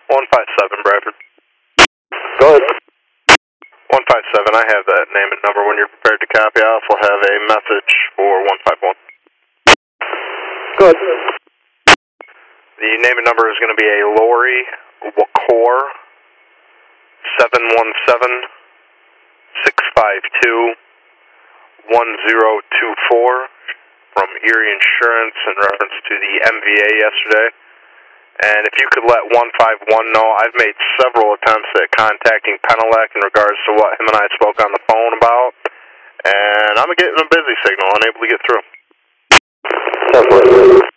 157, Bradford. Go ahead. 157, I have that name and number when you're prepared to copy. I also have a message for 151. Go ahead. The name and number is going to be a Lori Wakor 717-652-1024 from Erie Insurance in reference to the MVA yesterday. And if you could let 151 know, I've made several attempts at contacting Penelec in regards to what him and I spoke on the phone about, and I'm getting a busy signal, unable to get through. Definitely.